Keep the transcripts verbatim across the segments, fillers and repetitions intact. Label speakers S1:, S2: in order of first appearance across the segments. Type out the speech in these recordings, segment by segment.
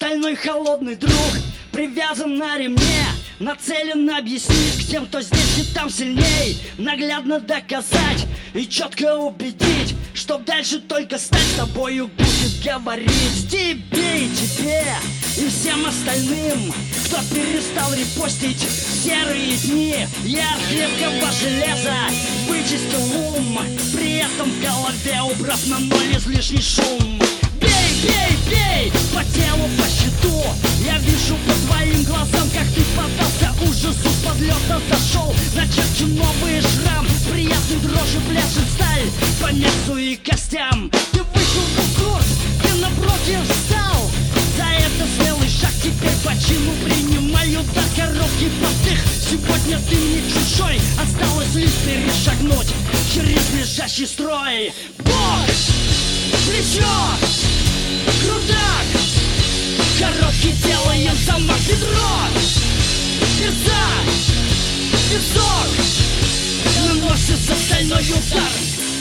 S1: остальной холодный друг привязан на ремне, нацелен объяснить к тем, кто здесь и там сильней, наглядно доказать и четко убедить, чтоб дальше только стать с тобою будет говорить. Тебе и тебе, и всем остальным, кто перестал репостить серые дни. Я от крепкого железа вычистил ум, при этом в голове убрав на ноль излишний шум. Бей, бей, бей, по телу, по щиту. Я вижу по твоим глазам, как ты поддался ужасу, с подлета зашел, начерчу новый шрам, приятный дрожи пляшет сталь по мясу и костям. Ты вышел в курс, ты напротив встал, за это смелый шаг теперь по чину принимаю удар. Короткий подых, сегодня ты не чужой, осталось лишь перешагнуть через лежащий строй. Бок, плечо, крутак, короткий делаем замах, бедро, сердца, песок, наносится стальной удар.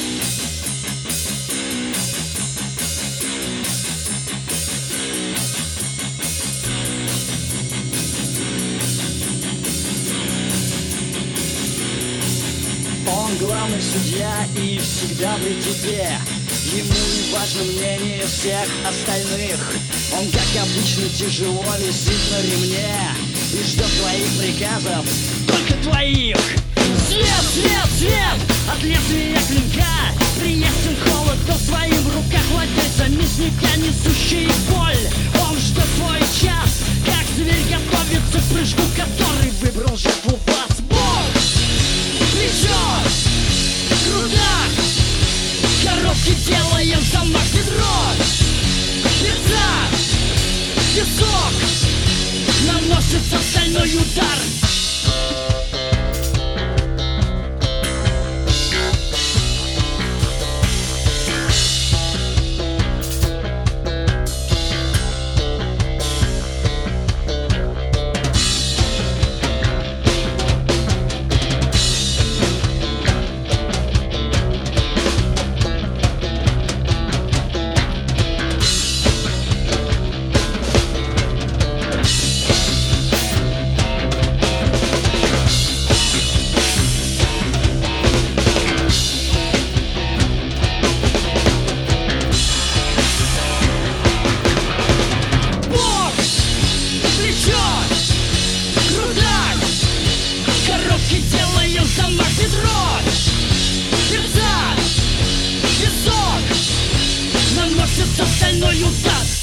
S1: Он главный судья и всегда при тебе. Ему не важно мнение всех остальных. Он, как обычно, тяжело висит на ремне и ждет твоих приказов, только твоих. Свет, свет, свет от лезвия клинка, приятен холод в своим руках владельца мясника, несущий боль. Он ждет свой час, как зверь готовится к прыжку, который выбрал жертву вас. Бог, плечо, крутак, коробки делаем замах, бедро, сердца, песок, наносится стальной удар. Стальной удар.